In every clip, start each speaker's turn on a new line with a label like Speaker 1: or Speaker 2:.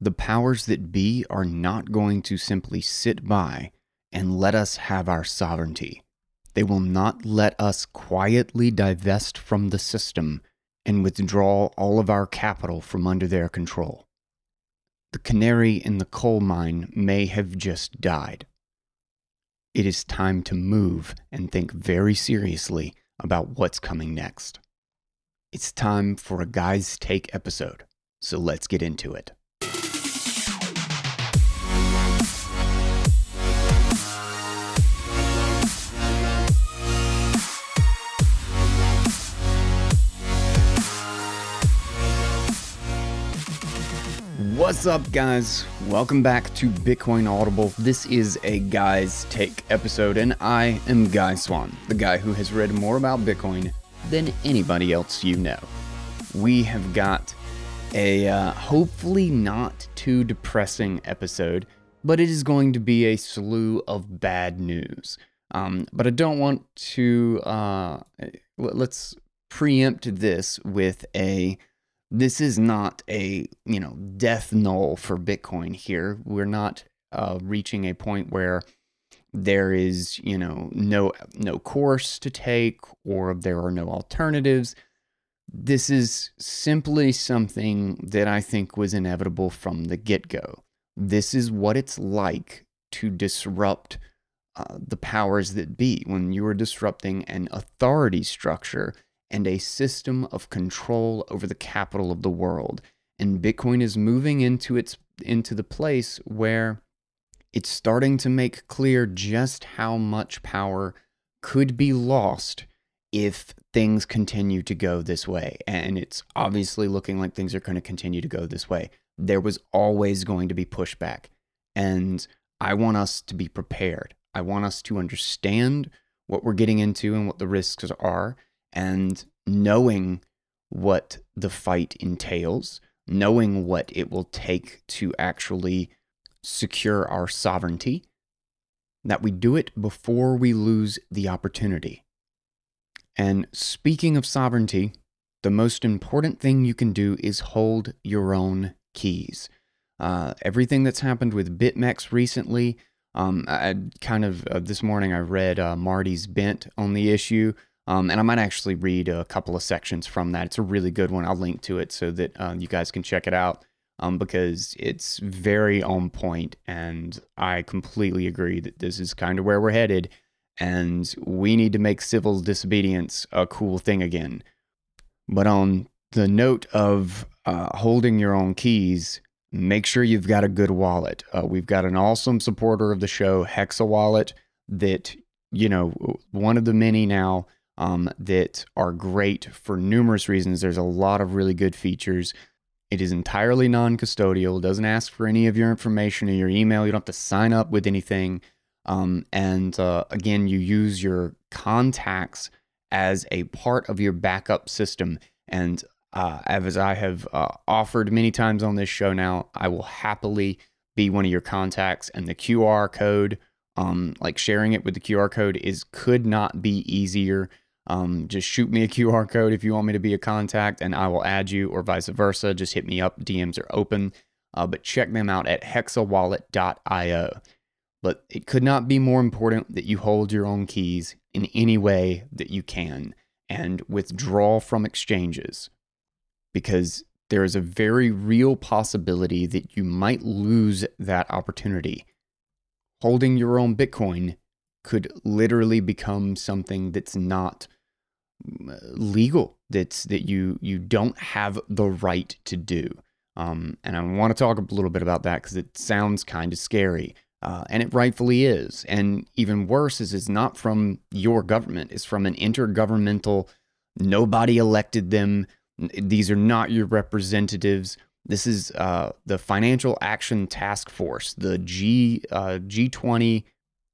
Speaker 1: The powers that be are not going to simply sit by and let us have our sovereignty. They will not let us quietly divest from the system and withdraw all of our capital from under their control. The canary in the coal mine may have just died. It is time to move and think very seriously about what's coming next. It's time for a Guys Take episode, so let's get into it. What's up, guys? Welcome back to Bitcoin Audible. This is a Guys Take episode, and I am Guy Swan, the guy who has read more about Bitcoin than anybody else you know. We have got a hopefully not too depressing episode, but it is going to be a slew of bad news. But I don't want to, let's preempt this with this is not a, death knell for Bitcoin here. We're not reaching a point where there is, no course to take or there are no alternatives. This is simply something that I think was inevitable from the get-go. This is what it's like to disrupt the powers that be when you are disrupting an authority structure and a system of control over the capital of the world. And Bitcoin is moving into the place where it's starting to make clear just how much power could be lost if things continue to go this way. And it's obviously looking like things are going to continue to go this way. There was always going to be pushback. And I want us to be prepared. I want us to understand what we're getting into and what the risks are. And knowing what the fight entails, knowing what it will take to actually secure our sovereignty, that we do it before we lose the opportunity. And speaking of sovereignty, the most important thing you can do is hold your own keys. Everything that's happened with BitMEX recently, this morning I read Marty's Bent on the issue. And I might actually read a couple of sections from that. It's a really good one. I'll link to it so that you guys can check it out because it's very on point. And I completely agree that this is kind of where we're headed. And we need to make civil disobedience a cool thing again. But on the note of holding your own keys, make sure you've got a good wallet. We've got an awesome supporter of the show, Hexa Wallet, that, one of the many now that are great for numerous reasons. There's a lot of really good features. It is entirely non-custodial, doesn't ask for any of your information or your email. You don't have to sign up with anything. Again, you use your contacts as a part of your backup system. And as I have offered many times on this show now, I will happily be one of your contacts. And the QR code, sharing it with the QR code could not be easier. Just shoot me a QR code if you want me to be a contact and I will add you, or vice versa. Just hit me up. DMs are open. But check them out at hexawallet.io. But it could not be more important that you hold your own keys in any way that you can and withdraw from exchanges, because there is a very real possibility that you might lose that opportunity. Holding your own Bitcoin could literally become something that's not legal, that you don't have the right to do. And I want to talk a little bit about that because it sounds kind of scary. And it rightfully is. And even worse is it's not from your government. It's from an intergovernmental, nobody elected them. These are not your representatives. This is the Financial Action Task Force, the G7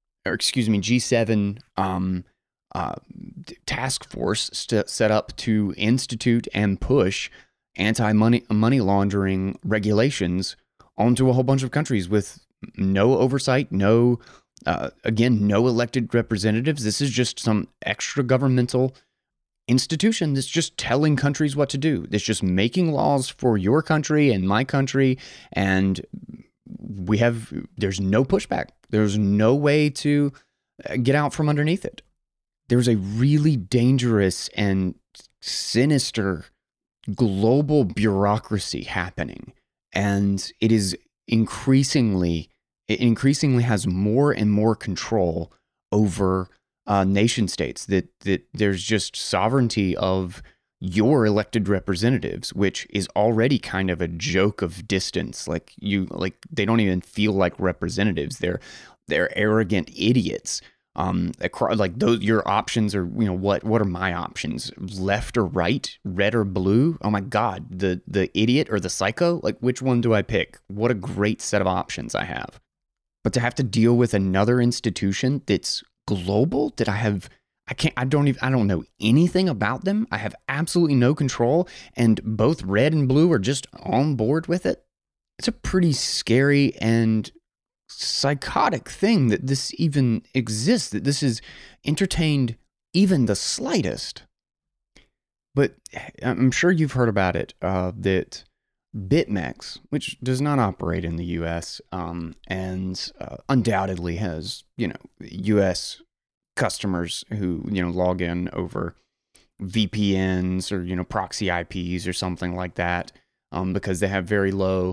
Speaker 1: task force set up to institute and push anti-money laundering regulations onto a whole bunch of countries with no oversight, no elected representatives. This is just some extra governmental institution that's just telling countries what to do. It's just making laws for your country and my country. And there's no pushback. There's no way to get out from underneath it. There's a really dangerous and sinister global bureaucracy happening. And it increasingly has more and more control over nation states, that there's just sovereignty of your elected representatives, which is already kind of a joke of distance. Like they don't even feel like representatives. They're arrogant idiots. Your options are, what are my options? Left or right? Red or blue? Oh my God, the idiot or the psycho? Like, which one do I pick? What a great set of options I have. But to have to deal with another institution that's global, that I don't know anything about them. I have absolutely no control, and both red and blue are just on board with it. It's a pretty scary and psychotic thing that this even exists, that this is entertained even the slightest. But I'm sure you've heard about it, that BitMEX, which does not operate in the U.S. And undoubtedly has, U.S. customers who, log in over VPNs or, proxy IPs or something like that, because they have very low,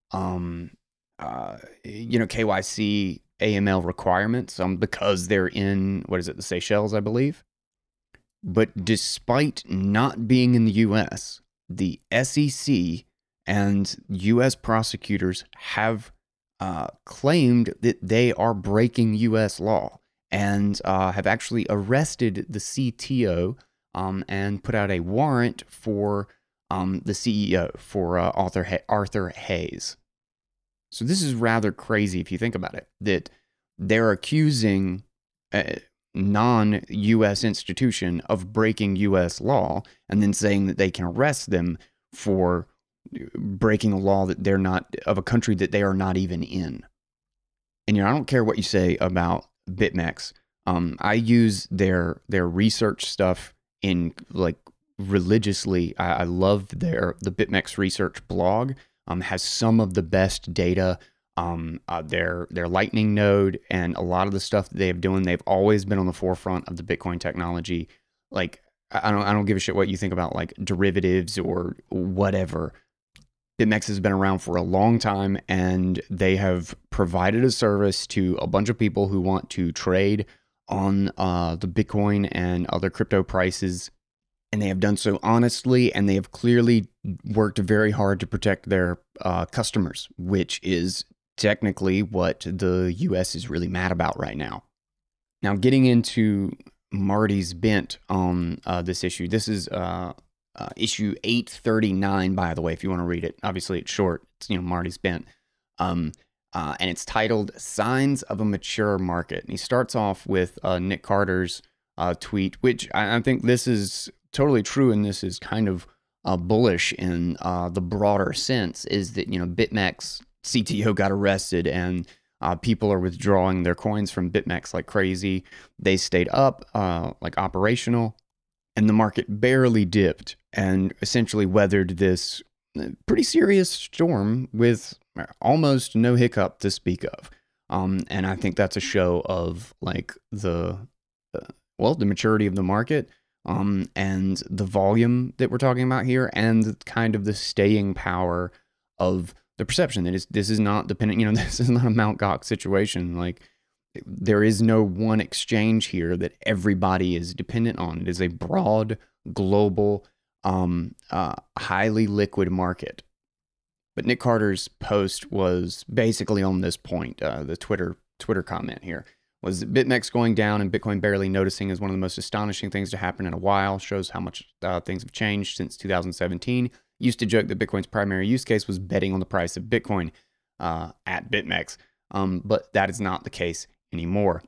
Speaker 1: KYC AML requirements, because they're in, the Seychelles, I believe. But despite not being in the U.S., the SEC and U.S. prosecutors have claimed that they are breaking U.S. law, and have actually arrested the CTO and put out a warrant for the CEO, for Arthur Hayes. So this is rather crazy if you think about it, that they're accusing a non-U.S. institution of breaking U.S. law, and then saying that they can arrest them for breaking a law that they're not, of a country that they are not even in. And I don't care what you say about BitMEX. I use their research stuff in religiously. I love the BitMEX research blog. Has some of the best data. Their Lightning node and a lot of the stuff that they have doing, they've always been on the forefront of the Bitcoin technology. Like, I don't give a shit what you think about derivatives or whatever. BitMEX has been around for a long time, and they have provided a service to a bunch of people who want to trade on the Bitcoin and other crypto prices. And they have done so honestly, and they have clearly worked very hard to protect their customers, which is technically what the U.S. is really mad about right now. Now, getting into Marty's bent on this issue. This is issue 839, by the way, if you want to read it. Obviously, it's short. It's, Marty's bent. And it's titled Signs of a Mature Market. And he starts off with Nick Carter's tweet, which I think this is totally true, and this is kind of bullish in the broader sense, is that, BitMEX CTO got arrested, and people are withdrawing their coins from BitMEX like crazy. They stayed up, operational, and the market barely dipped and essentially weathered this pretty serious storm with almost no hiccup to speak of. And I think that's a show of the maturity of the market, and the volume that we're talking about here, and kind of the staying power of the perception that this is not dependent, this is not a Mt. Gox situation. There is no one exchange here that everybody is dependent on. It is a broad, global, highly liquid market. But Nick Carter's post was basically on this point. The Twitter comment here was BitMEX going down and Bitcoin barely noticing is one of the most astonishing things to happen in a while. Shows how much things have changed since 2017. Used to joke that Bitcoin's primary use case was betting on the price of Bitcoin at BitMEX, but that is not the case anymore.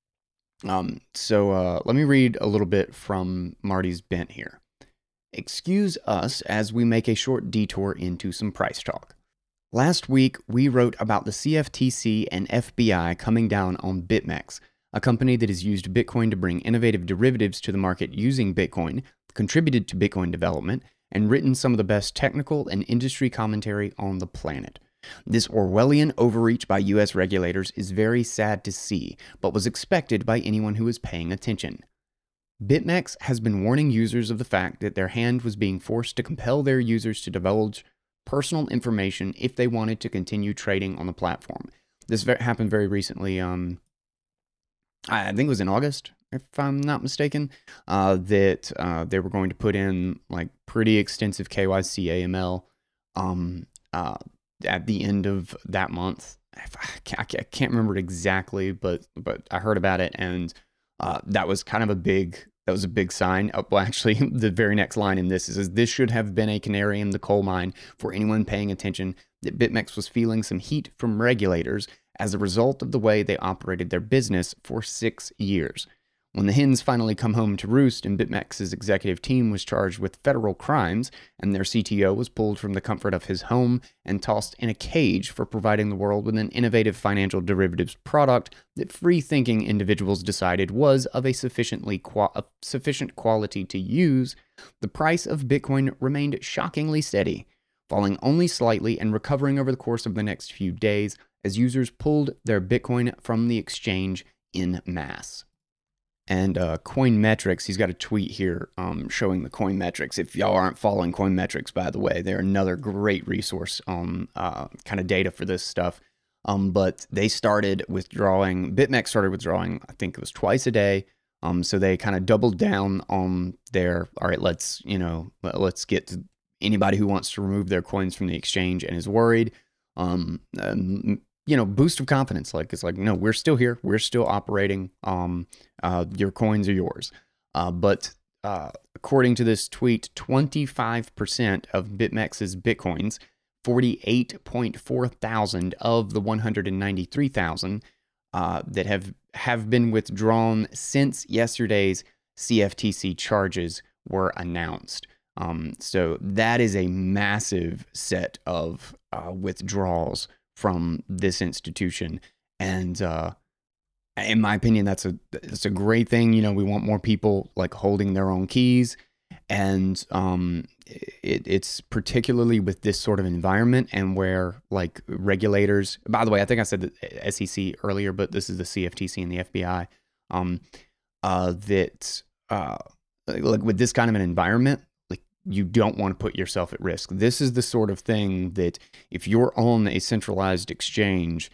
Speaker 1: So let me read a little bit from Marty's bent here. Excuse us as we make a short detour into some price talk. Last week, we wrote about the CFTC and FBI coming down on BitMEX, a company that has used Bitcoin to bring innovative derivatives to the market using Bitcoin, contributed to Bitcoin development, and written some of the best technical and industry commentary on the planet. This Orwellian overreach by US regulators is very sad to see, but was expected by anyone who was paying attention. BitMEX has been warning users of the fact that their hand was being forced to compel their users to divulge personal information if they wanted to continue trading on the platform. This happened very recently. I think it was in August, if I'm not mistaken, that they were going to put in like pretty extensive KYC AML at the end of that month. I can't remember it exactly, but I heard about it, and that was kind of a big sign. Well, actually, the very next line in this is, this should have been a canary in the coal mine for anyone paying attention that BitMEX was feeling some heat from regulators as a result of the way they operated their business for 6 years. When the hens finally come home to roost and BitMEX's executive team was charged with federal crimes and their CTO was pulled from the comfort of his home and tossed in a cage for providing the world with an innovative financial derivatives product that free-thinking individuals decided was of a sufficient quality to use, the price of Bitcoin remained shockingly steady, falling only slightly and recovering over the course of the next few days as users pulled their Bitcoin from the exchange in masse. And Coinmetrics, he's got a tweet here showing the Coinmetrics. If y'all aren't following Coinmetrics, by the way, they're another great resource on kind of data for this stuff. But they started withdrawing, BitMEX started withdrawing, I think it was twice a day. So they kind of doubled down on their, all right, let's get to anybody who wants to remove their coins from the exchange and is worried. Boost of confidence. Like, it's like, no, we're still here. We're still operating. Your coins are yours. But according to this tweet, 25% of BitMEX's Bitcoins, 48.4 thousand of the 193,000 that have been withdrawn since yesterday's CFTC charges were announced. So that is a massive set of withdrawals from this institution, and in my opinion, that's a great thing. We want more people like holding their own keys, and it's particularly with this sort of environment and where like regulators. By the way, I think I said the SEC earlier, but this is the CFTC and the FBI. Like with this kind of an environment, you don't want to put yourself at risk. This is the sort of thing that if you're on a centralized exchange,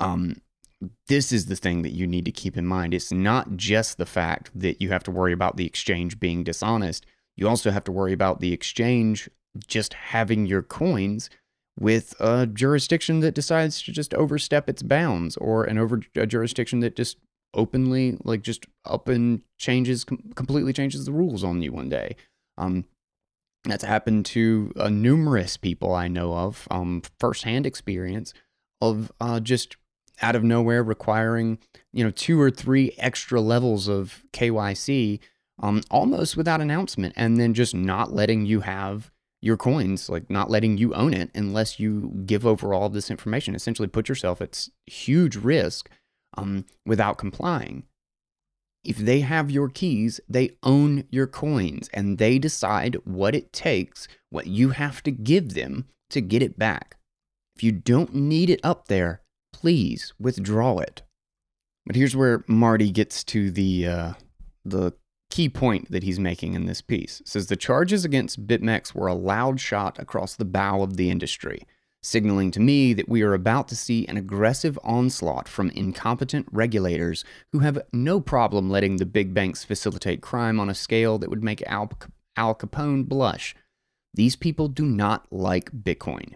Speaker 1: this is the thing that you need to keep in mind. It's not just the fact that you have to worry about the exchange being dishonest. You also have to worry about the exchange just having your coins with a jurisdiction that decides to just overstep its bounds, or a jurisdiction that just openly, like, just up and completely changes the rules on you one day. That's happened to numerous people I know of, firsthand experience of just out of nowhere requiring, 2 or 3 extra levels of KYC, almost without announcement, and then just not letting you have your coins, like not letting you own it unless you give over all of this information. Essentially put yourself at huge risk without complying. If they have your keys, they own your coins, and they decide what it takes, what you have to give them to get it back. If you don't need it up there, please withdraw it. But here's where Marty gets to the key point that he's making in this piece. It says the charges against BitMEX were a loud shot across the bow of the industry, signaling to me that we are about to see an aggressive onslaught from incompetent regulators who have no problem letting the big banks facilitate crime on a scale that would make Al Capone blush. These people do not like Bitcoin.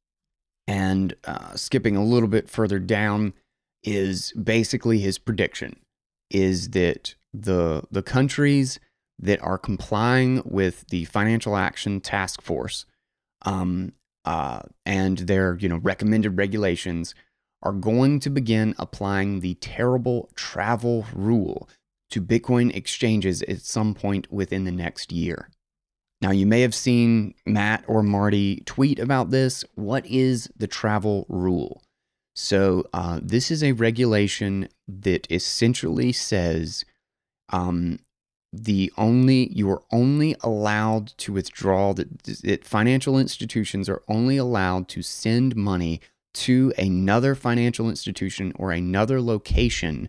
Speaker 1: And skipping a little bit further down is basically his prediction, is that the countries that are complying with the Financial Action Task Force and their recommended regulations are going to begin applying the terrible travel rule to Bitcoin exchanges at some point within the next year. Now, you may have seen Matt or Marty tweet about this. What is the travel rule? So this is a regulation that essentially says you are only allowed to withdraw that financial institutions are only allowed to send money to another financial institution or another location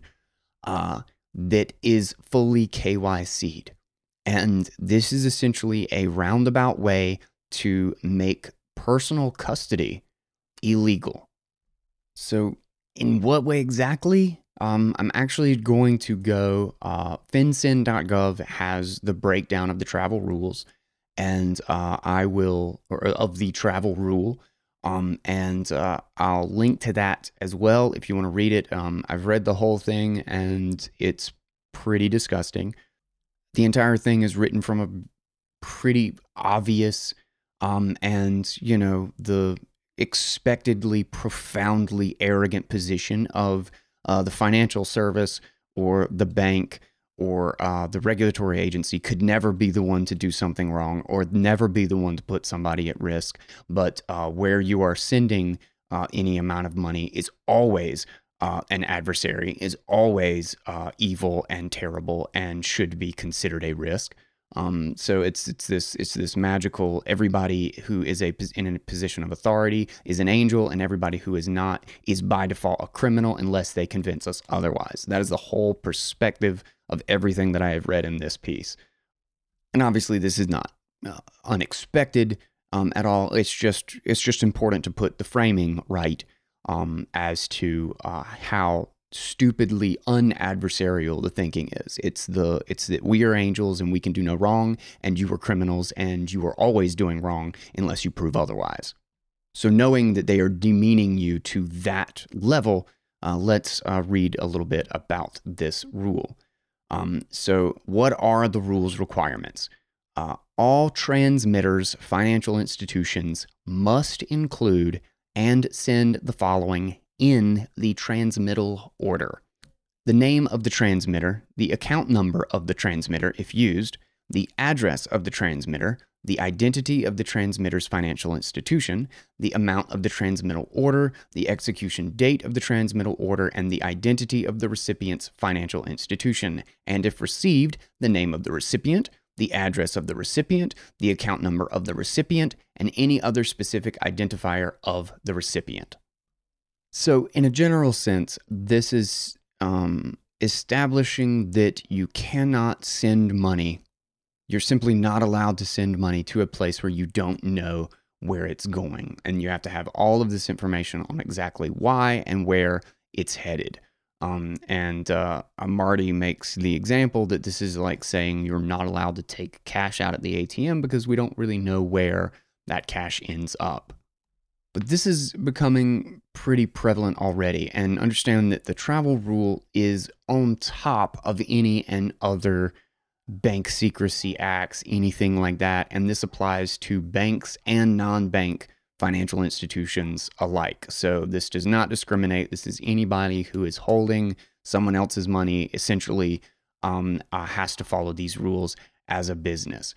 Speaker 1: that is fully KYC'd. And this is essentially a roundabout way to make personal custody illegal. So in what way exactly? I'm actually going to go, fincin.gov has the breakdown of the travel rules, and of the travel rule. And I'll link to that as well if you want to read it. I've read the whole thing and it's pretty disgusting. The entire thing is written from a pretty obvious, and, the expectedly profoundly arrogant position of the financial service or the bank or the regulatory agency could never be the one to do something wrong or never be the one to put somebody at risk. But where you are sending any amount of money is always an adversary, is always evil and terrible and should be considered a risk. So it's this magical, everybody who is in a position of authority is an angel, and everybody who is not is by default a criminal unless they convince us otherwise. That is the whole perspective of everything that I have read in this piece. And obviously this is not unexpected at all. It's just important to put the framing right as to how stupidly unadversarial the thinking is. It's that we are angels and we can do no wrong, and you are criminals and you are always doing wrong unless you prove otherwise. So knowing that they are demeaning you to that level, let's read a little bit about this rule. So what are the rules requirements? All transmitters, financial institutions must include and send the following in the transmittal order: the name of the transmitter, the account number of the transmitter if used, the address of the transmitter, the identity of the transmitter's financial institution, the amount of the transmittal order, the execution date of the transmittal order, and the identity of the recipient's financial institution, and if received, the name of the recipient, the address of the recipient, the account number of the recipient, and any other specific identifier of the recipient. So in a general sense, this is establishing that you cannot send money. You're simply not allowed to send money to a place where you don't know where it's going. And you have to have all of this information on exactly why and where it's headed. Marty makes the example that this is like saying you're not allowed to take cash out at the ATM because we don't really know where that cash ends up. But this is becoming pretty prevalent already, and understand that the travel rule is on top of any and other bank secrecy acts, anything like that. And this applies to banks and non-bank financial institutions alike. So this does not discriminate. This is anybody who is holding someone else's money essentially has to follow these rules as a business.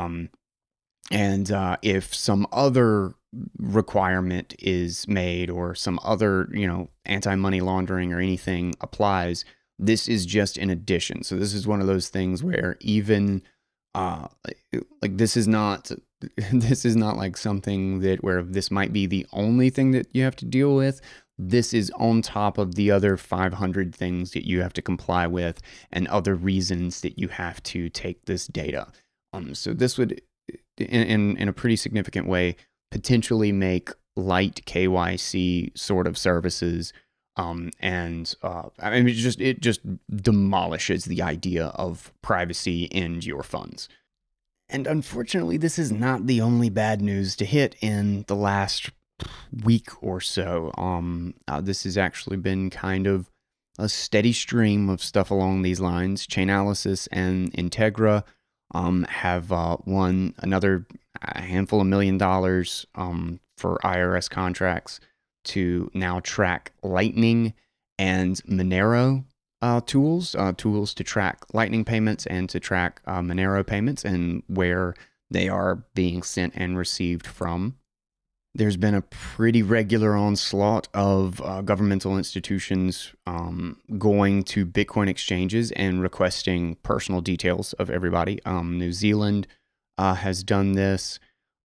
Speaker 1: If some other requirement is made or some other, anti-money laundering or anything applies, this is just an addition. So this is one of those things where even this is not like something where this might be the only thing that you have to deal with. This is on top of the other 500 things that you have to comply with and other reasons that you have to take this data. So this would, in a pretty significant way, potentially make light KYC sort of services. It just demolishes the idea of privacy in your funds. And unfortunately, this is not the only bad news to hit in the last week or so. This has actually been kind of a steady stream of stuff along these lines. Chainalysis and Integra have won another handful of $1 million for IRS contracts to now track Lightning and Monero tools to track Lightning payments and to track Monero payments and where they are being sent and received from. There's been a pretty regular onslaught of governmental institutions going to Bitcoin exchanges and requesting personal details of everybody. New Zealand has done this.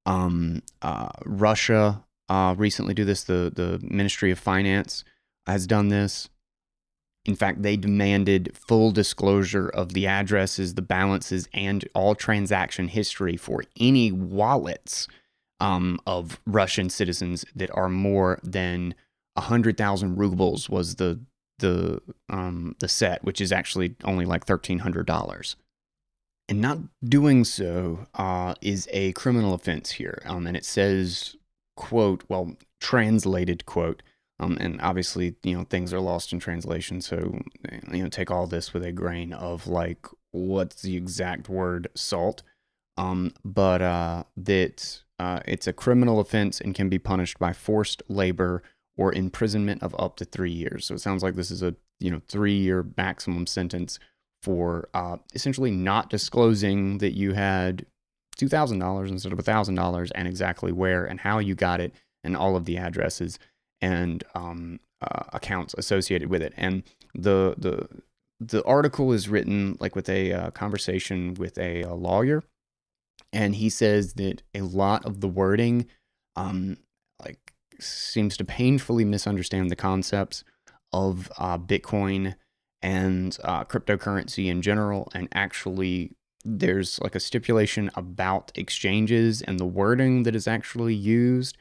Speaker 1: Russia recently did this. The Ministry of Finance has done this. In fact, they demanded full disclosure of the addresses, the balances, and all transaction history for any wallets of Russian citizens that are more than 100,000 rubles was the set, which is actually only like $1,300. And not doing so is a criminal offense here. And it says, quote, well, translated quote, and obviously, things are lost in translation. So, take all this with a grain of like, what's the exact word? Salt. But that it's a criminal offense and can be punished by forced labor or imprisonment of up to 3 years. So it sounds like this is a 3-year maximum sentence for essentially not disclosing that you had $2,000 instead of $1,000 and exactly where and how you got it and all of the addresses and accounts associated with it. And the article is written like with a conversation with a lawyer, and he says that a lot of the wording like seems to painfully misunderstand the concepts of Bitcoin and cryptocurrency in general, and actually there's like a stipulation about exchanges and the wording that is actually used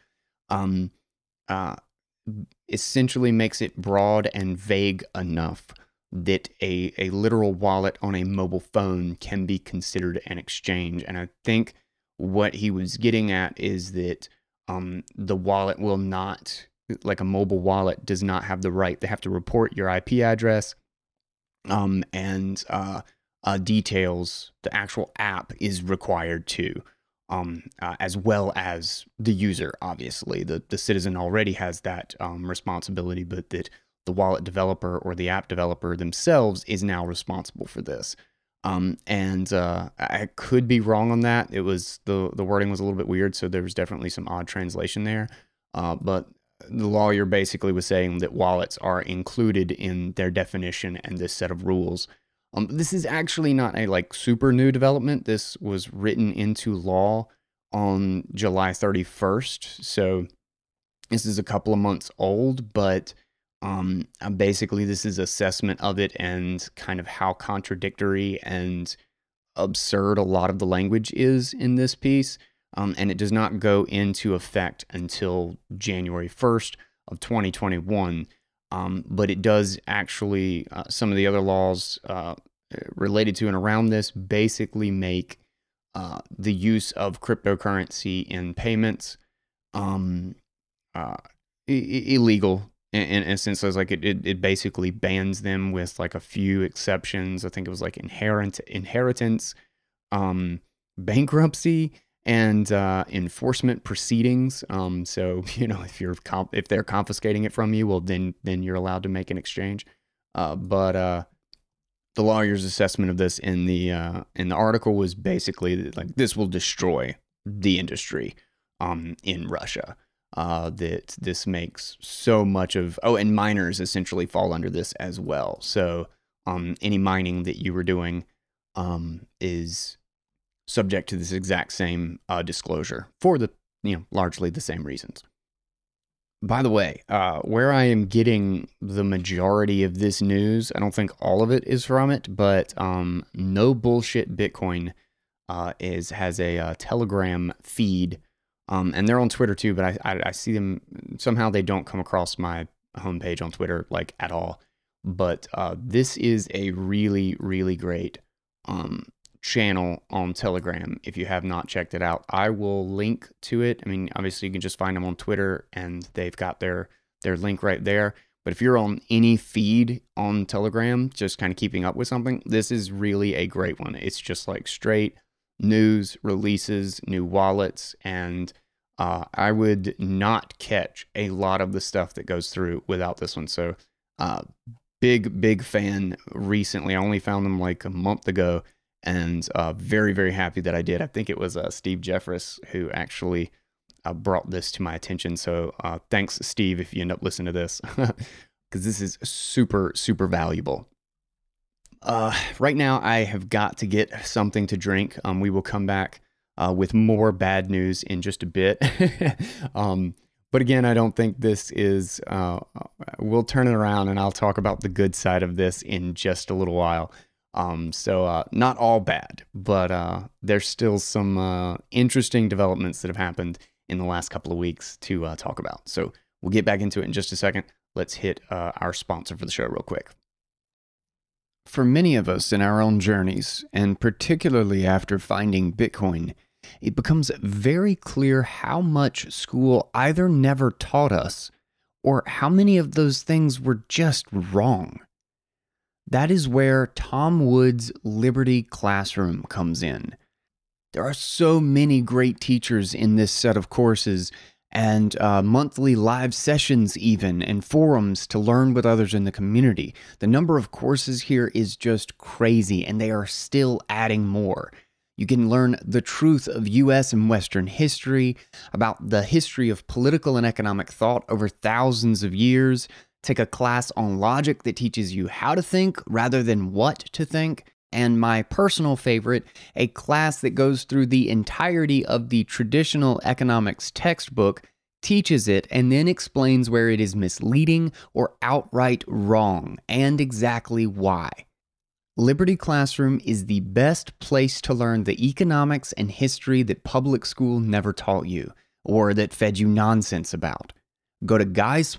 Speaker 1: essentially makes it broad and vague enough that a literal wallet on a mobile phone can be considered an exchange. And I think what he was getting at is that the wallet will not, like a mobile wallet, does not have the right. They have to report your IP address and details. The actual app is required to. As well as the user, obviously. The citizen already has that responsibility, but that the wallet developer or the app developer themselves is now responsible for this. And I could be wrong on that. It was the wording was a little bit weird, so there was definitely some odd translation there. But the lawyer basically was saying that wallets are included in their definition and this set of rules. This is actually not a like super new development. This was written into law on July 31st. So this is a couple of months old, but basically this is assessment of it and kind of how contradictory and absurd a lot of the language is in this piece. And it does not go into effect until January 1st of 2021. But it does actually, some of the other laws related to and around this basically make the use of cryptocurrency in payments illegal in a sense. As like it basically bans them with like a few exceptions. I think it was like inheritance, bankruptcy, and enforcement proceedings. So if they're confiscating it from you, well then you're allowed to make an exchange. But the lawyer's assessment of this in the article was basically like this will destroy the industry in Russia. That this makes so much of and miners essentially fall under this as well. So any mining that you were doing is subject to this exact same disclosure for the largely the same reasons. By the way, where I am getting the majority of this news, I don't think all of it is from it, but No Bullshit Bitcoin has a Telegram feed, and they're on Twitter too. But I see them somehow. They don't come across my homepage on Twitter like at all. But this is a really, really great channel on Telegram. If you have not checked it out, I will link to it. I mean, obviously you can just find them on Twitter and they've got their link right there. But if you're on any feed on Telegram, just kind of keeping up with something, this is really a great one. It's just like straight news, releases, new wallets, and I would not catch a lot of the stuff that goes through without this one. So big fan recently. I only found them like a month ago, and very, very happy that I did. I think it was Steve Jeffress who actually brought this to my attention. So thanks, Steve, if you end up listening to this, because this is super, super valuable. Right now, I have got to get something to drink. We will come back with more bad news in just a bit. But again, I don't think this is, we'll turn it around and I'll talk about the good side of this in just a little while. So not all bad, but there's still some interesting developments that have happened in the last couple of weeks to talk about. So we'll get back into it in just a second. Let's hit our sponsor for the show real quick. For many of us in our own journeys, and particularly after finding Bitcoin, it becomes very clear how much school either never taught us or how many of those things were just wrong. That is where Tom Wood's Liberty Classroom comes in. There are so many great teachers in this set of courses, and monthly live sessions even, and forums to learn with others in the community. The number of courses here is just crazy, and they are still adding more. You can learn the truth of U.S. and Western history, about the history of political and economic thought over thousands of years, take a class on logic that teaches you how to think rather than what to think, and my personal favorite, a class that goes through the entirety of the traditional economics textbook, teaches it, and then explains where it is misleading or outright wrong, and exactly why. Liberty Classroom is the best place to learn the economics and history that public school never taught you, or that fed you nonsense about. Go to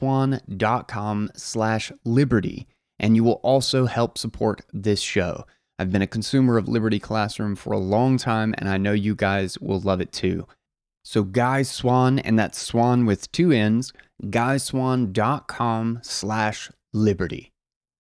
Speaker 1: guyswan.com/liberty, and you will also help support this show. I've been a consumer of Liberty Classroom for a long time, and I know you guys will love it too. So Guy Swan, and that's Swan with 2 N's, guyswan.com/liberty.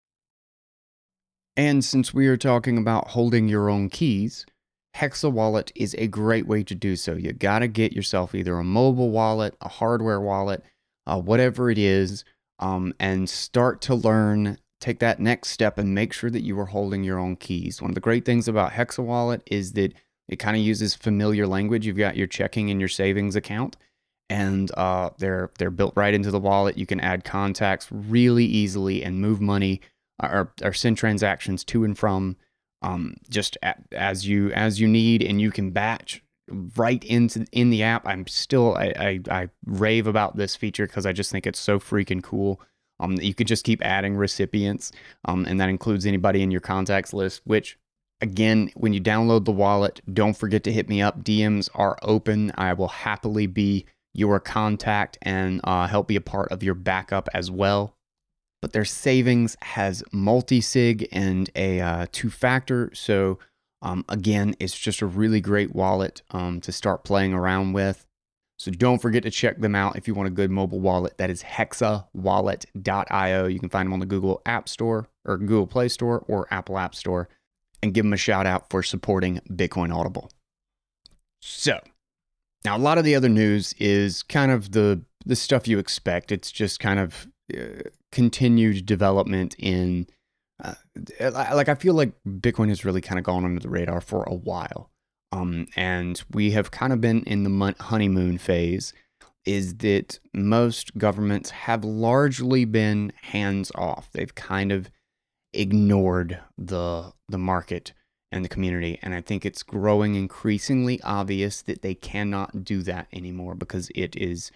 Speaker 1: And since we are talking about holding your own keys, Hexa Wallet is a great way to do so. You gotta get yourself either a mobile wallet, a hardware wallet, whatever it is, and start to learn. Take that next step and make sure that you are holding your own keys. One of the great things about Hexa Wallet is that it kind of uses familiar language. You've got your checking and your savings account, and they're built right into the wallet. You can add contacts really easily and move money or send transactions to and from just as you need, and you can batch right in the app. I rave about this feature because I just think it's so freaking cool. You could just keep adding recipients, and that includes anybody in your contacts list, which, again, when you download the wallet, don't forget to hit me up. DMs are open. I will happily be your contact and help be a part of your backup as well. But their savings has multi-sig and a two-factor, so again, it's just a really great wallet to start playing around with. So don't forget to check them out if you want a good mobile wallet. That is hexawallet.io. You can find them on the Google App Store or Google Play Store or Apple App Store, and give them a shout out for supporting Bitcoin Audible. So now a lot of the other news is kind of the stuff you expect. It's just kind of continued development in I feel like Bitcoin has really kind of gone under the radar for a while. And we have kind of been in the honeymoon phase, is that most governments have largely been hands off. They've kind of ignored the market and the community. And I think it's growing increasingly obvious that they cannot do that anymore, because it's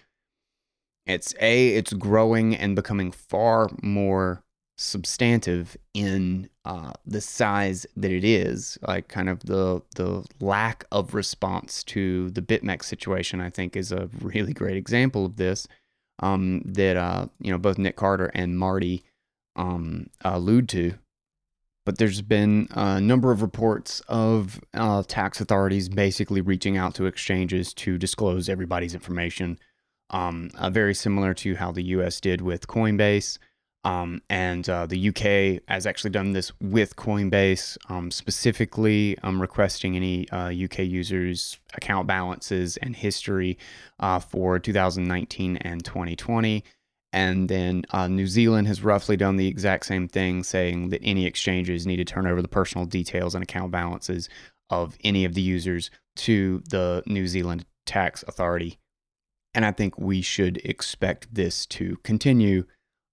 Speaker 1: growing and becoming far more substantive in the size that it is. Like, kind of the lack of response to the BitMEX situation, I think, is a really great example of this, that both Nick Carter and Marty allude to. But there's been a number of reports of tax authorities basically reaching out to exchanges to disclose everybody's information, very similar to how the US did with Coinbase. And the UK has actually done this with Coinbase, specifically requesting any UK users' account balances and history for 2019 and 2020. And then New Zealand has roughly done the exact same thing, saying that any exchanges need to turn over the personal details and account balances of any of the users to the New Zealand tax authority. And I think we should expect this to continue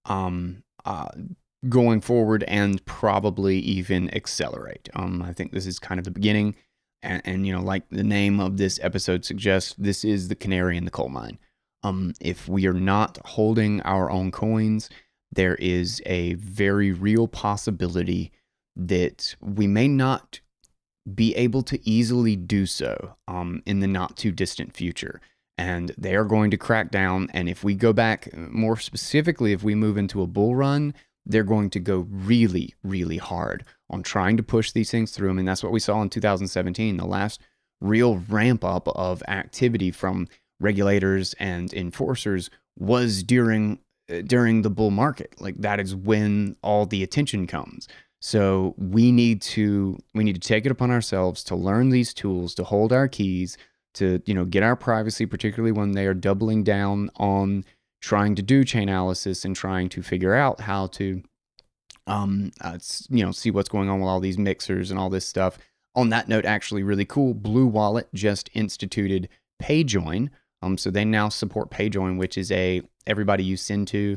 Speaker 1: going forward and probably even accelerate. I think this is kind of the beginning. And like the name of this episode suggests, this is the canary in the coal mine. If we are not holding our own coins, there is a very real possibility that we may not be able to easily do so in the not too distant future. And they are going to crack down. And if we go back, more specifically, if we move into a bull run, they're going to go really, really hard on trying to push these things through. I mean, that's what we saw in 2017, the last real ramp up of activity from regulators and enforcers was during the bull market. Like, that is when all the attention comes. So we need to take it upon ourselves to learn these tools, to hold our keys, to get our privacy, particularly when they are doubling down on trying to do chain analysis and trying to figure out how to see what's going on with all these mixers and all this stuff. On that note, actually really cool, Blue Wallet just instituted PayJoin. So they now support PayJoin, which is everybody you send to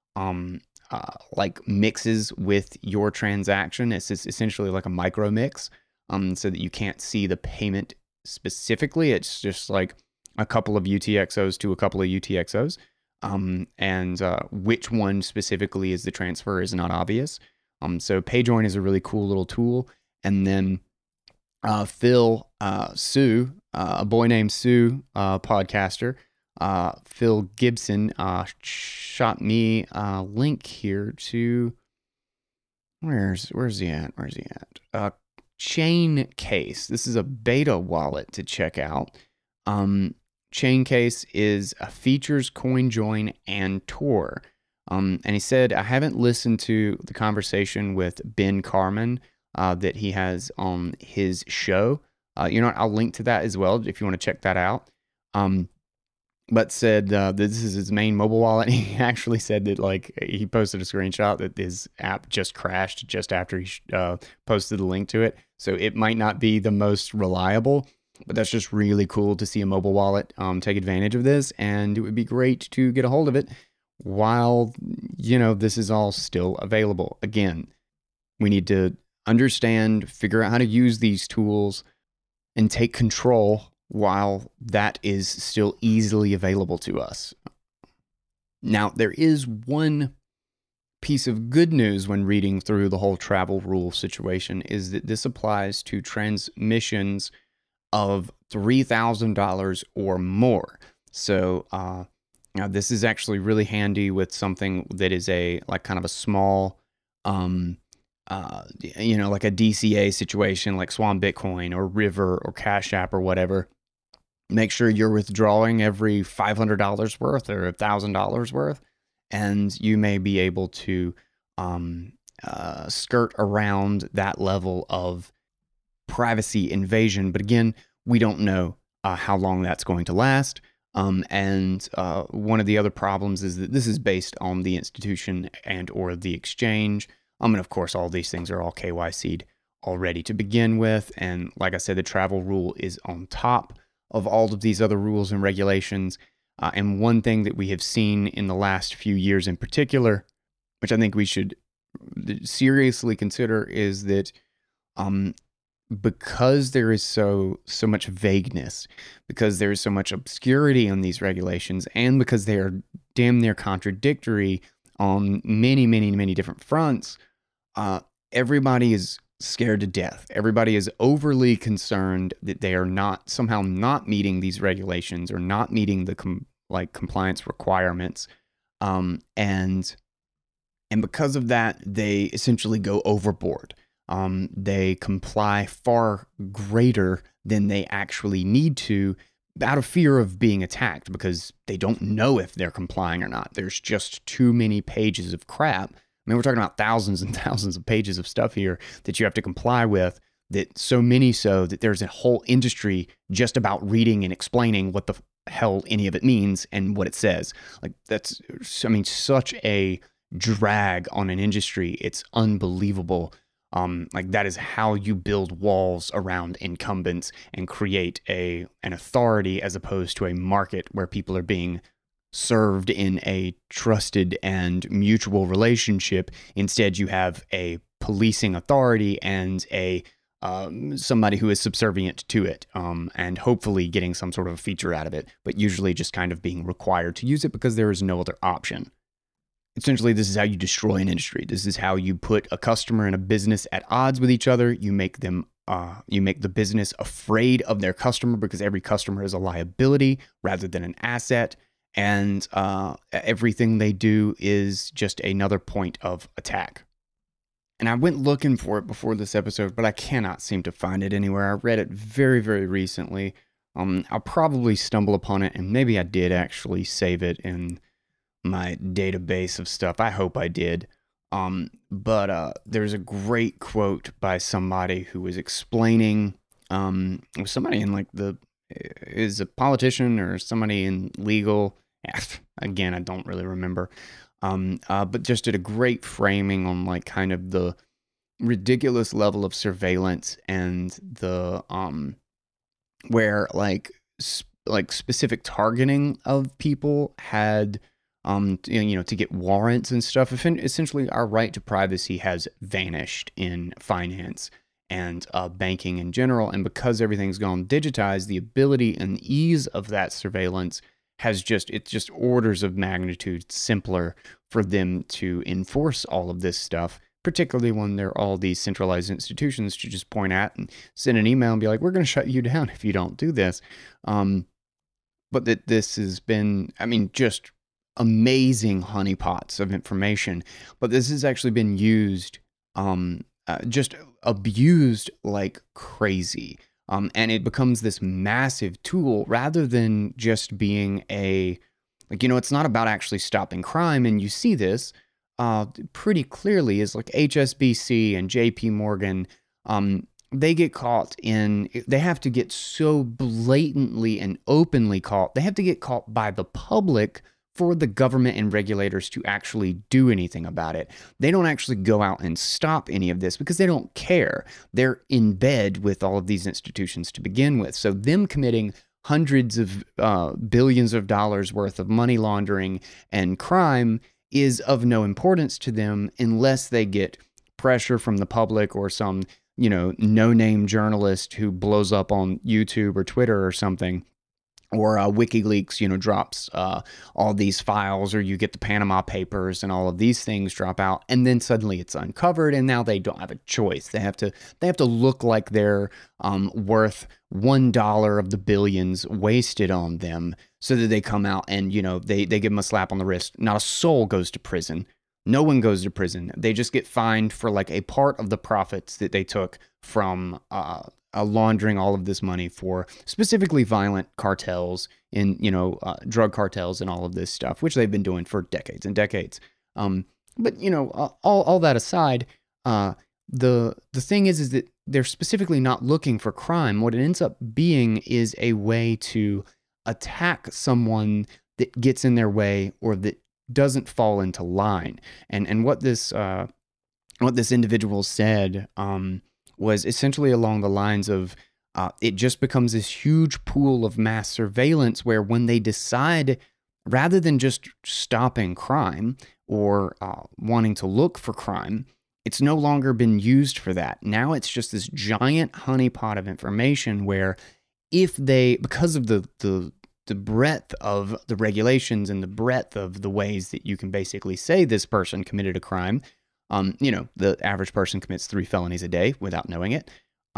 Speaker 1: like mixes with your transaction. It's essentially like a micro mix, so that you can't see the payment specifically. It's just like a couple of UTXOs to a couple of UTXOs. And which one specifically is the transfer is not obvious. So PayJoin is a really cool little tool. And then Phil Sue, a boy named Sue, podcaster, Phil Gibson, shot me a link here to where's he at? Chaincase. This is a beta wallet to check out. Chaincase features CoinJoin and Tor. And he said, I haven't listened to the conversation with Ben Carman that he has on his show. I'll link to that as well if you want to check that out. But said this is his main mobile wallet. He actually said that he posted a screenshot that his app just crashed just after he posted the link to it. So it might not be the most reliable. But that's just really cool to see a mobile wallet take advantage of this, and it would be great to get a hold of it while, this is all still available. Again, we need to understand, figure out how to use these tools, and take control while that is still easily available to us. Now, there is one piece of good news when reading through the whole travel rule situation, is that this applies to transmissions of $3,000 or more. So now this is actually really handy with something that is kind of a small, like a DCA situation, like Swan Bitcoin or River or Cash App or whatever. Make sure you're withdrawing every $500 worth or $1,000 worth, and you may be able to skirt around that level of privacy invasion. But again, we don't know how long that's going to last. And one of the other problems is that this is based on the institution and or the exchange. And of course, all these things are all KYC'd already to begin with. And like I said, the travel rule is on top of all of these other rules and regulations. And one thing that we have seen in the last few years in particular, which I think we should seriously consider, is that because there is so much vagueness, because there is so much obscurity on these regulations, and because they are damn near contradictory on many, many, many different fronts, everybody is scared to death. Everybody is overly concerned that they are somehow not meeting these regulations or not meeting the compliance requirements, and because of that, they essentially go overboard. They comply far greater than they actually need to, out of fear of being attacked, because they don't know if they're complying or not. There's just too many pages of crap. I mean, we're talking about thousands and thousands of pages of stuff here that you have to comply with, that so that there's a whole industry just about reading and explaining what the hell any of it means and what it says. That's such a drag on an industry. It's unbelievable. Like that is how you build walls around incumbents and create an authority as opposed to a market where people are being served in a trusted and mutual relationship. Instead, you have a policing authority and a somebody who is subservient to it, and hopefully getting some sort of a feature out of it, but usually just kind of being required to use it because there is no other option. Essentially, this is how you destroy an industry. This is how you put a customer and a business at odds with each other. You make them, you make the business afraid of their customer because every customer is a liability rather than an asset. And everything they do is just another point of attack. And I went looking for it before this episode, but I cannot seem to find it anywhere. I read it very, very recently. I'll probably stumble upon it, and maybe I did actually save it in my database of stuff. I hope I did. But there's a great quote by somebody who was explaining, somebody in like is a politician or somebody in legal. Again, I don't really remember. But just did a great framing on like kind of the ridiculous level of surveillance and the where like specific targeting of people had to get warrants and stuff. Essentially, our right to privacy has vanished in finance and banking in general, and because everything's gone digitized, the ability and ease of that surveillance it's just orders of magnitude simpler for them to enforce all of this stuff, particularly when there are all these centralized institutions to just point at and send an email and be like, we're going to shut you down if you don't do this. But that this has been, just amazing honeypots of information, but this has actually been used, just abused like crazy. And it becomes this massive tool rather than just being it's not about actually stopping crime. And you see this pretty clearly is like HSBC and JP Morgan. They get caught they have to get so blatantly and openly caught. They have to get caught by the public for the government and regulators to actually do anything about it. They don't actually go out and stop any of this because they don't care. They're in bed with all of these institutions to begin with. So them committing hundreds of billions of dollars worth of money laundering and crime is of no importance to them unless they get pressure from the public or some, no-name journalist who blows up on YouTube or Twitter or something. Or WikiLeaks, drops all these files, or you get the Panama Papers and all of these things drop out, and then suddenly it's uncovered, and now they don't have a choice. They have to look like they're worth $1 of the billions wasted on them, so that they come out and they give them a slap on the wrist. Not a soul goes to prison. No one goes to prison. They just get fined for like a part of the profits that they took from laundering all of this money for specifically violent cartels in, drug cartels and all of this stuff, which they've been doing for decades and decades. But all that aside, the thing is that they're specifically not looking for crime. What it ends up being is a way to attack someone that gets in their way or that doesn't fall into line. And what this individual said, was essentially along the lines of it just becomes this huge pool of mass surveillance where when they decide, rather than just stopping crime or wanting to look for crime, it's no longer been used for that. Now it's just this giant honeypot of information where because of the breadth of the regulations and the breadth of the ways that you can basically say this person committed a crime, the average person commits 3 felonies a day without knowing it,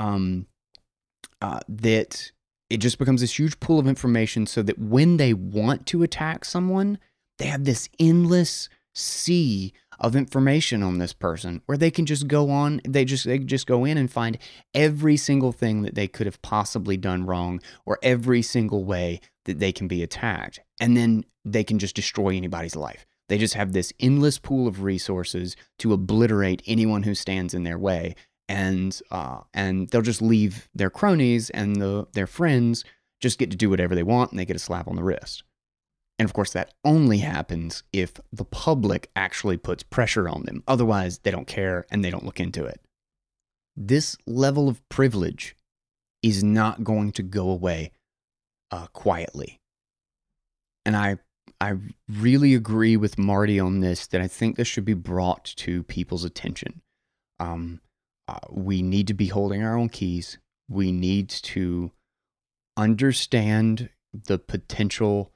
Speaker 1: that it just becomes this huge pool of information so that when they want to attack someone, they have this endless sea of information on this person where they can just go on, they just go in and find every single thing that they could have possibly done wrong or every single way that they can be attacked. And then they can just destroy anybody's life. They just have this endless pool of resources to obliterate anyone who stands in their way, and they'll just leave their cronies and their friends just get to do whatever they want, and they get a slap on the wrist. And of course, that only happens if the public actually puts pressure on them. Otherwise, they don't care and they don't look into it. this level of privilege is not going to go away quietly. And I really agree with Marty on this, that I think this should be brought to people's attention. We need to be holding our own keys. We need to understand the potential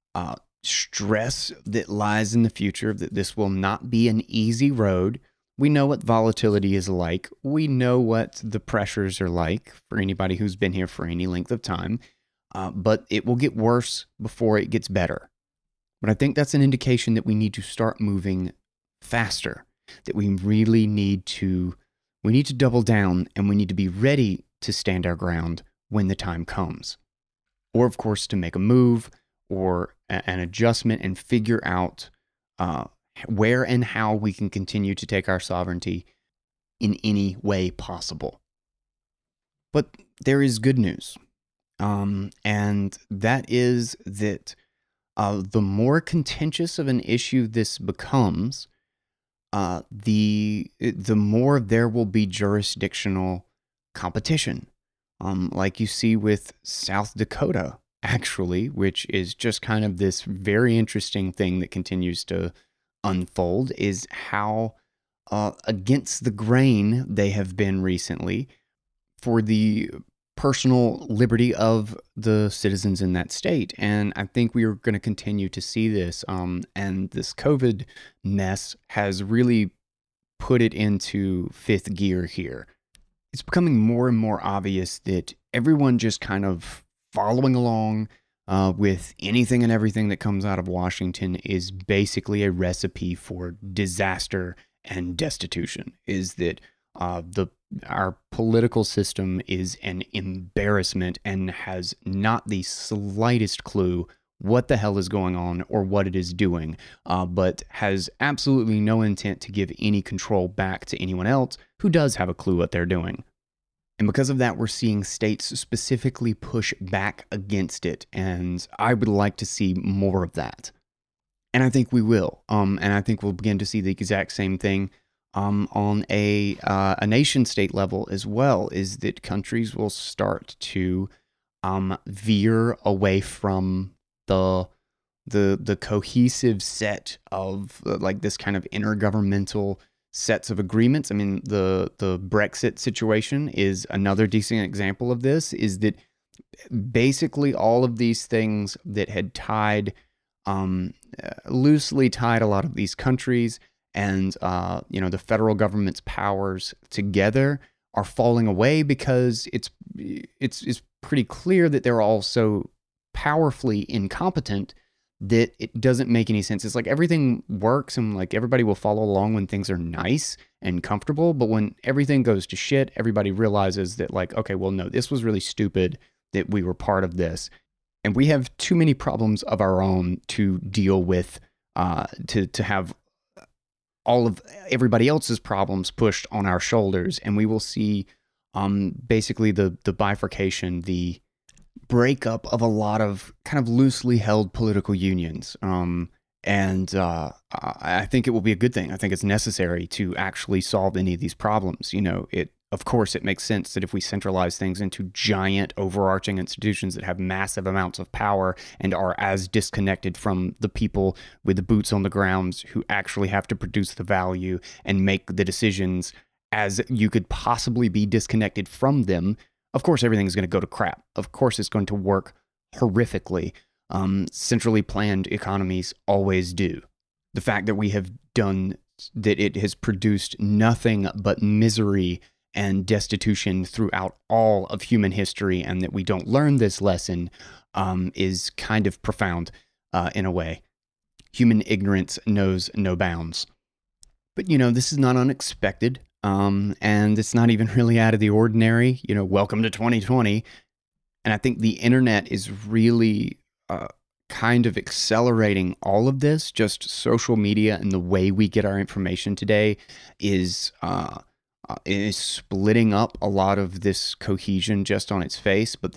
Speaker 1: stress that lies in the future, that this will not be an easy road. We know what volatility is like. We know what the pressures are like for anybody who's been here for any length of time. But it will get worse before it gets better. But I think that's an indication that we need to start moving faster, that we really need to double down, and we need to be ready to stand our ground when the time comes. Or, of course, to make a move or an adjustment and figure out where and how we can continue to take our sovereignty in any way possible. But there is good news. And that is that the more contentious of an issue this becomes, the more there will be jurisdictional competition. Like you see with South Dakota, actually, which is just kind of this very interesting thing that continues to unfold, is how against the grain they have been recently for the personal liberty of the citizens in that state. And I think we are going to continue to see this. And this COVID mess has really put it into fifth gear here. It's becoming more and more obvious that everyone just kind of following along with anything and everything that comes out of Washington is basically a recipe for disaster and destitution. Is that our political system is an embarrassment and has not the slightest clue what the hell is going on or what it is doing, but has absolutely no intent to give any control back to anyone else who does have a clue what they're doing. And because of that, we're seeing states specifically push back against it, and I would like to see more of that. And I think we will, and I think we'll begin to see the exact same thing on a nation-state level as well, is that countries will start to veer away from the cohesive set of like this kind of intergovernmental sets of agreements. I mean, the Brexit situation is another decent example of this, is that basically all of these things that had tied, loosely tied a lot of these countries and, the federal government's powers together are falling away because it's pretty clear that they're all so powerfully incompetent that it doesn't make any sense. It's like everything works and like everybody will follow along when things are nice and comfortable. But when everything goes to shit, everybody realizes that like, okay, well, no, this was really stupid that we were part of this. And we have too many problems of our own to deal with, to have all of everybody else's problems pushed on our shoulders. And we will see basically the bifurcation, the breakup of a lot of kind of loosely held political unions. And I think it will be a good thing. I think it's necessary to actually solve any of these problems. Of course, it makes sense that if we centralize things into giant overarching institutions that have massive amounts of power and are as disconnected from the people with the boots on the ground who actually have to produce the value and make the decisions as you could possibly be disconnected from them, of course, everything's going to go to crap. Of course, it's going to work horrifically. Centrally planned economies always do. The fact that we have done that, it has produced nothing but misery and destitution throughout all of human history, and that we don't learn this lesson is kind of profound in a way. Human ignorance knows no bounds. But, this is not unexpected. And it's not even really out of the ordinary, welcome to 2020. And I think the internet is really kind of accelerating all of this. Just social media and the way we get our information today is splitting up a lot of this cohesion just on its face. But then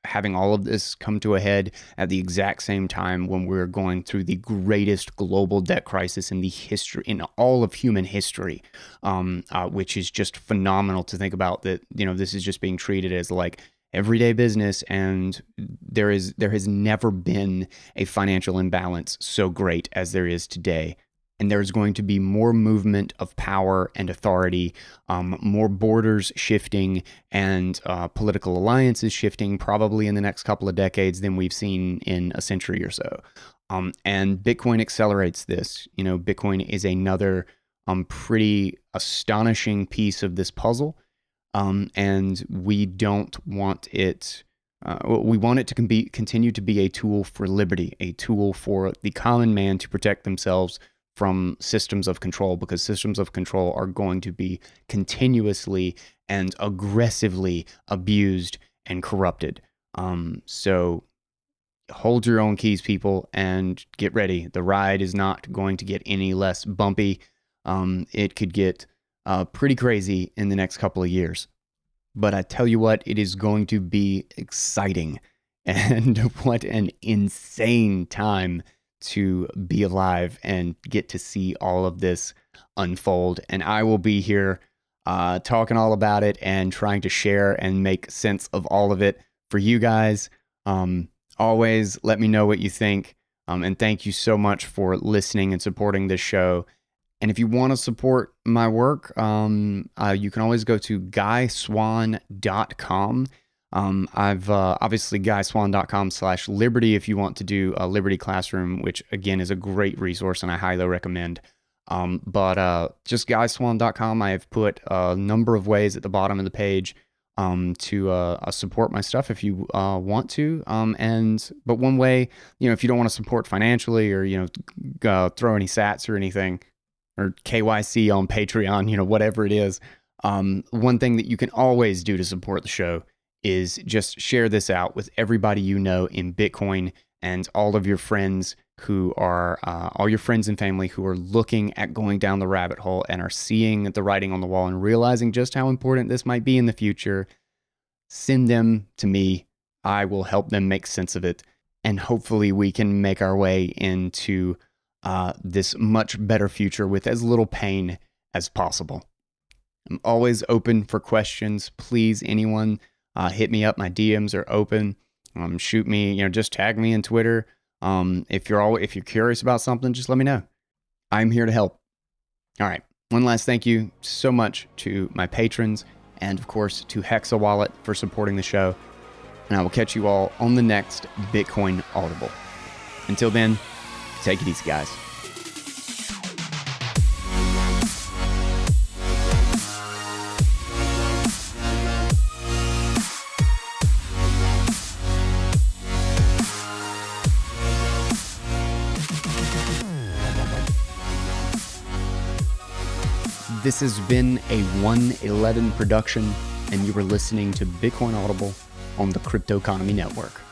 Speaker 1: having all of this come to a head at the exact same time when we're going through the greatest global debt crisis in in all of human history, which is just phenomenal to think about. That this is just being treated as like everyday business, and there has never been a financial imbalance so great as there is today. And there's going to be more movement of power and authority, more borders shifting, and political alliances shifting probably in the next couple of decades than we've seen in a century or so. And Bitcoin accelerates this. Bitcoin is another pretty astonishing piece of this puzzle. And we don't want it. We want it to continue to be a tool for liberty, a tool for the common man to protect themselves from systems of control, because systems of control are going to be continuously and aggressively abused and corrupted. So hold your own keys, people, and get ready. The ride is not going to get any less bumpy. It could get pretty crazy in the next couple of years. But I tell you what, it is going to be exciting. And what an insane time to be alive and get to see all of this unfold. And I will be here talking all about it and trying to share and make sense of all of it for you guys. Always let me know what you think. And thank you so much for listening and supporting this show. And if you want to support my work, you can always go to GuySwan.com. I've obviously GuySwan.com/Liberty if you want to do a Liberty Classroom, which again is a great resource and I highly recommend. But just GuySwan.com, I have put a number of ways at the bottom of the page to support my stuff if you want to. But one way, if you don't want to support financially or throw any sats or anything, or KYC on Patreon, whatever it is, one thing that you can always do to support the show is just share this out with everybody you know in Bitcoin, and all of your friends who are, all your friends and family who are looking at going down the rabbit hole and are seeing the writing on the wall and realizing just how important this might be in the future. Send them to me. I will help them make sense of it. And hopefully we can make our way into this much better future with as little pain as possible. I'm always open for questions. Please, anyone, hit me up. My DMs are open. Shoot me, just tag me in Twitter. If you're curious about something, just let me know. I'm here to help. All right. One last thank you so much to my patrons, and of course to Hexa Wallet for supporting the show. And I will catch you all on the next Bitcoin Audible. Until then, take it easy, guys. This has been a 111 production, and you were listening to Bitcoin Audible on the Crypto Economy Network.